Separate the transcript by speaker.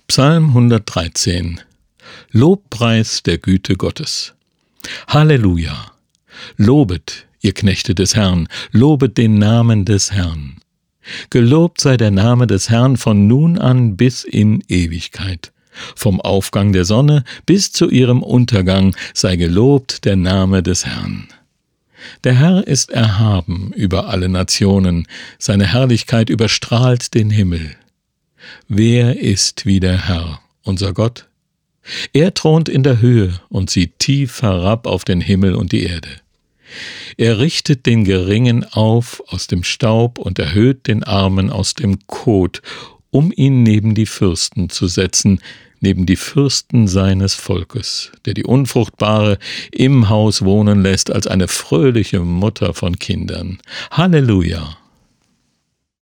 Speaker 1: Psalm 113. Lobpreis der Güte Gottes. Halleluja! Lobet, ihr Knechte des Herrn, lobet den Namen des Herrn. Gelobt sei der Name des Herrn von nun an bis in Ewigkeit. Vom Aufgang der Sonne bis zu ihrem Untergang sei gelobt der Name des Herrn. Der Herr ist erhaben über alle Nationen, seine Herrlichkeit überstrahlt den Himmel. Wer ist wie der Herr, unser Gott? Er thront in der Höhe und sieht tief herab auf den Himmel und die Erde. Er richtet den Geringen auf aus dem Staub und erhöht den Armen aus dem Kot, um ihn neben die Fürsten zu setzen, neben die Fürsten seines Volkes, der die Unfruchtbare im Haus wohnen lässt als eine fröhliche Mutter von Kindern. Halleluja!